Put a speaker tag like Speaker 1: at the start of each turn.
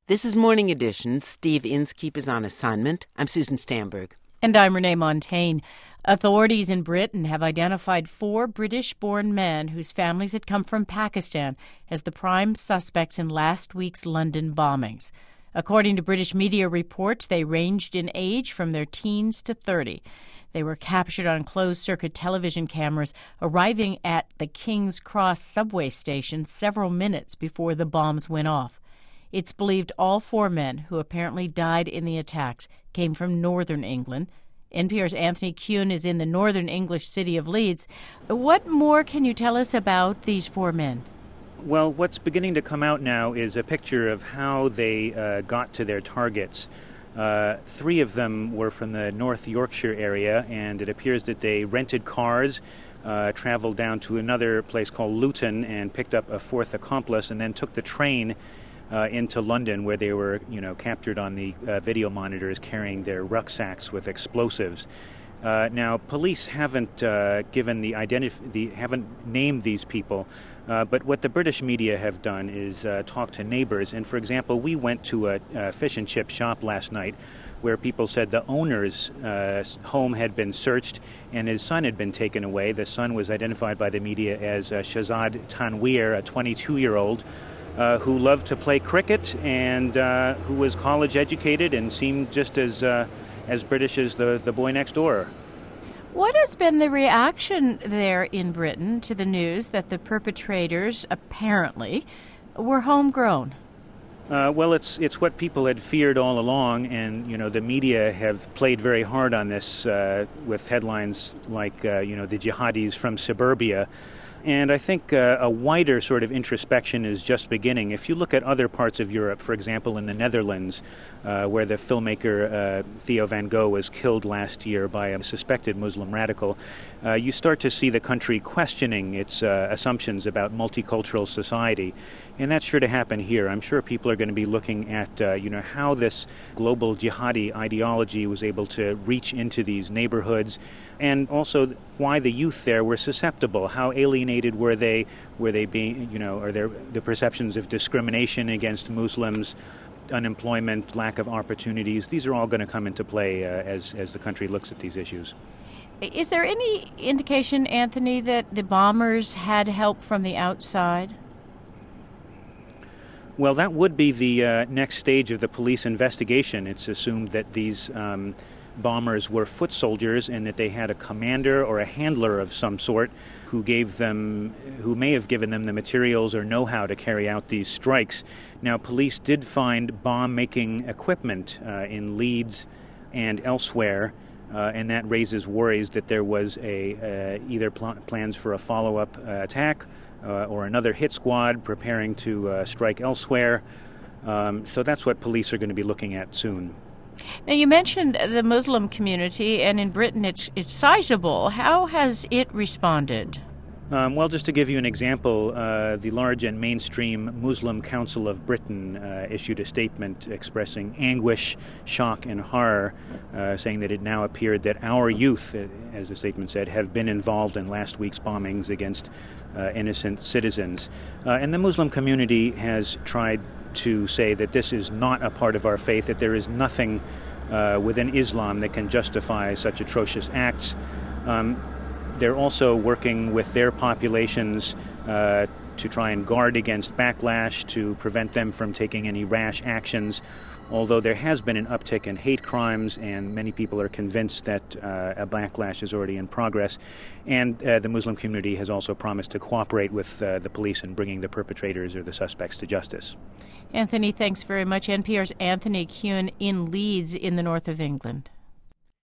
Speaker 1: This is Morning Edition. Steve Inskeep is on assignment. I'm Susan Stamberg.
Speaker 2: And I'm Renee Montagne. Authorities in Britain have identified 4 British-born men whose families had come from Pakistan as the prime suspects in last week's London bombings. According to British media reports, they ranged in age from their teens to 30. They were captured on closed-circuit television cameras arriving at the King's Cross subway station several minutes before the bombs went off. It's believed all 4 men who apparently died in the attacks came from northern England. NPR's Anthony Kuhn is in the northern English city of Leeds. What more can you tell us about these 4 men?
Speaker 3: Well, what's beginning to come out now is a picture of how they got to their targets. 3 of them were from the North Yorkshire area, and it appears that they rented cars, traveled down to another place called Luton and picked up a 4th accomplice, and then took the train into London, where they were, captured on the video monitors carrying their rucksacks with explosives. Now, police haven't haven't named these people, but what the British media have done is talk to neighbors. And for example, we went to a fish and chip shop last night, where people said the owner's home had been searched and his son had been taken away. The son was identified by the media as Shahzad Tanweer, a 22-year-old. Who loved to play cricket and who was college educated and seemed just as British as the boy next door.
Speaker 2: What has been the reaction there in Britain to the news that the perpetrators apparently were homegrown?
Speaker 3: Well, it's what people had feared all along, and the media have played very hard on this with headlines like the jihadis from suburbia. And I think a wider sort of introspection is just beginning. If you look at other parts of Europe, for example, in the Netherlands, where the filmmaker Theo van Gogh was killed last year by a suspected Muslim radical, you start to see the country questioning its assumptions about multicultural society. And that's sure to happen here. I'm sure people are going to be looking at, how this global jihadi ideology was able to reach into these neighborhoods, and also why the youth there were susceptible. How alienated were they? Were they being, are there the perceptions of discrimination against Muslims, unemployment, lack of opportunities? These are all going to come into play as the country looks at these issues.
Speaker 2: Is there any indication, Anthony, that the bombers had help from the outside?
Speaker 3: Well, that would be the next stage of the police investigation. It's assumed that these bombers were foot soldiers and that they had a commander or a handler of some sort who may have given them the materials or know-how to carry out these strikes. Now, police did find bomb-making equipment in Leeds and elsewhere, and that raises worries that there was either plans for a follow-up attack or another hit squad preparing to strike elsewhere. So that's what police are going to be looking at soon.
Speaker 2: Now, you mentioned the Muslim community, and in Britain it's sizable. How has it responded?
Speaker 3: Well, just to give you an example, the large and mainstream Muslim Council of Britain issued a statement expressing anguish, shock, and horror, saying that it now appeared that our youth, as the statement said, have been involved in last week's bombings against innocent citizens. And the Muslim community has tried to say that this is not a part of our faith, that there is nothing within Islam that can justify such atrocious acts. They're also working with their populations to try and guard against backlash, to prevent them from taking any rash actions, although there has been an uptick in hate crimes, and many people are convinced that a backlash is already in progress. And the Muslim community has also promised to cooperate with the police in bringing the perpetrators or the suspects to justice.
Speaker 2: Anthony, thanks very much. NPR's Anthony Kuhn in Leeds in the north of England.